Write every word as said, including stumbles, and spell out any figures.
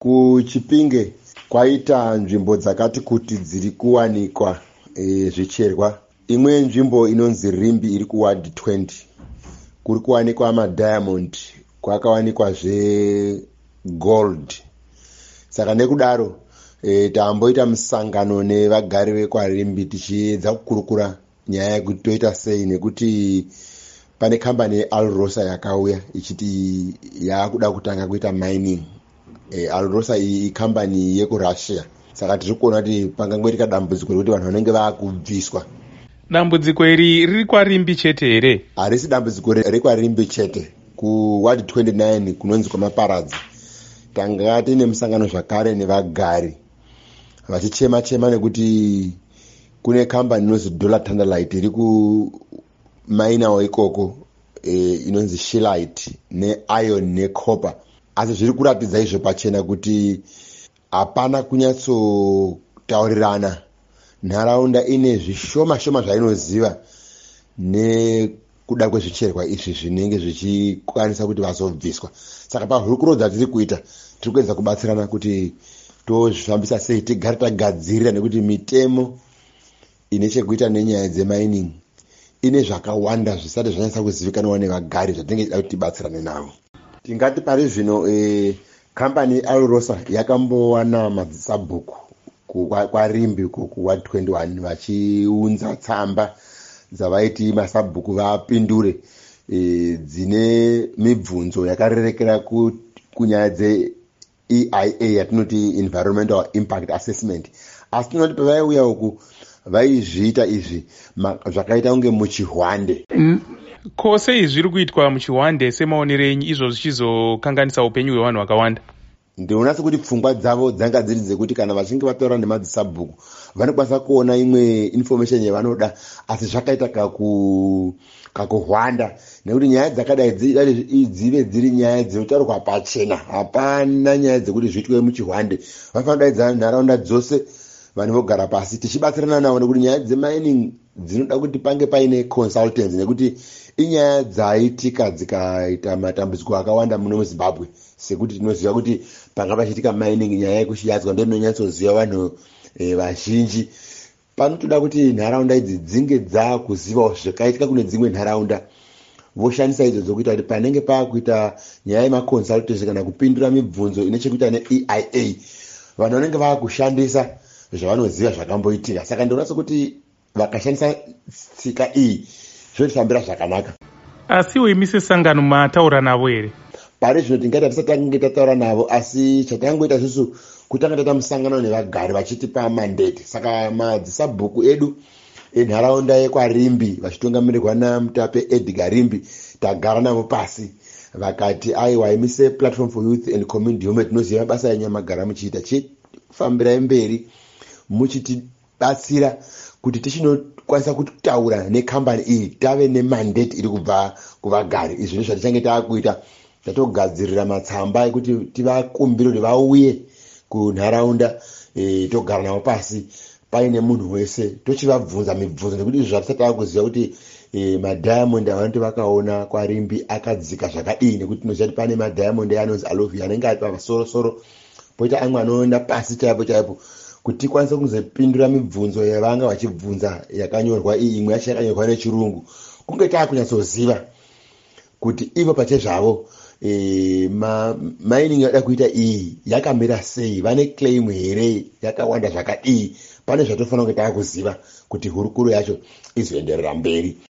Kuchipinge kwaita nzvimbo dzakati kuti dziri kuwanikwa e, zvicherwa. Imwe nzvimbo inonzi Rimbi iri kuward twenty. Kuri kuwanikwa madiamond, kwakawanikwa zve gold. Saka nekudaro e, tamboita musangano nevagari vekwaRimbi tichiedza kukurukura nyaya yekuti toita sei, nekuti pane kambani yeAlrosa yakauya ichiti yakuda kutanga kuita mining. E, Alrosa iyi ikambani yekurussia. Saka tiri kuona kuti pangangoitika dambudziko rekuti vanhu vanenge vakubviswa. Dambudziko iri riri kwaRimbi chete here? Harisi dambudziko rekwaRimbi chete. Kuward twenty-nine kunonzi kwamaparadzi tanga tine musangano zvakare nevagari vachichema chema nekuti kune kambani inonzi Dollar Tantalite iri kumainawo ikoko e, inonzi Shellite neiron necopper. Asi zviri kuratidza izvo pachena kuti hapana kunyatsotaurirana. Nharaunda ine zvishoma shoma zvainoziva nekuda kwezvicherwa izvi zvinenge zvichikwanisa kuti vazobviswa. Saka pahurukuro tiri kuita tiri kuedza kubatsirana kuti tozvifambisa sei, tigare tagadzirira, nekuti mitemo ine chekuita nenyaya dzemining ine zvakawanda zvisati zvanyatsa kuzivikanwa nevagari zvatinenge tichida kuti tibatsirane navo. Tingati pari zvino e, kambani Alrosa yakambowana madzisabhuku kwaRimbi kuward twenty-one vachiunza tsamba dzavaiti masabhuku vapindure e, dzine mibvunzo yakarerekera kunyaya dze E I A yatinoti Environmental Impact Assessment. Asi tinoti pavaiuya uku vaizviita izvi zvakaita kunge muchihwande. Mm. Ko sei zviri kuitwa muchihwande semaonerenyu izvo zvichizokanganisa upenyu hwevanhu vakawanda? Ndinoona sekuti pfungwa dzavo dzanga dziri dzekuti kana vachinge vataura nemadzisabhuku vanokwanisa kuona imwe information yavanoda, asi zvakaita kaku kakuhwanda, nekuti nyaya dzakadai dzive dziri nyaya dzinotaurwa pachena. Hapana nyaya dzekuti zviitwe muchihwande. Vanofanira kudaidza nharaunda dzose vanhu vogara pasi tichibatsirana navo, nekuti nyaya dzemining dzinoda kuti pange paine consultants, nekuti inyaya dzaitika dzikaita matambudziko akawanda muno muZimbabwe. Sekuti tinoziva kuti panga pachiitika mining, nyaya yekushiyadzwa ndo inonyatsoziva vanhu e, vazhinji. Panotoda kuti nharaunda idzi dzinge dzakuzivawo zvakaitika kune dzimwe nharaunda, voshandisa idzo dzokuita kuti panenge pakuita nyaya yemaconsultation kana kupindura mibvunzo ine chekuita neE I A, vanhu vanenge vakushandisa zvavanoziva zvakamboitika. Saka ndinoona sekuti vakashandisa tsika iyi zvotifambira zvakanaka. Asi imi sesangano mataura navo here? Pari zvino tingati hatisati tange tataura navo, asi chatangoita isusu kutanga taita musangano nevagari vachitipa mandate. Saka madzisabhuku edu enharaunda yekwaRimbi vachitungamirirwa naMutape Edgar Rimbi tagara navo pasi vakati aiwa imi sePlatform for Youth and Community Development tinoziva mabasa enyu amagara muchiita, chifambirai mberi muchitibatsira kuti tichinokwanisa kutaura nekambani iyi tave nemandate iri kubva kuvagari. Izvi ndizvo zvatichange taakuita. Tatogadzirira matsamba ekuti tivakumbire kuti vauye kunharaunda e, togara navo pasi paine munhu wese tochivabvunza mibvunzo, nekuti izvi zvatisati taakuziva kuti e, madiamond avanoti vakaona kwaRimbi akadzika zvakadii, nekuti tinoziva kuti pane madiamond anonzi Alovia anenge ari pasorosoro, poita amwe anoenda pasi chaipo chaipo, kuti tikwanise kuzopindura mibvunzo yavanga vachibvunza yakanyorwa iyi. Imwe yacho yakanyorwa nechirungu, kunge taakunyatsoziva kuti ivo pachezvavo e, ma, mining yada kuita iyi yakamira sei, vane claim here, yakawanda zvakadii. Pane zvatofanira kunge taakuziva kuti hurukuro yacho izoenderera mberi.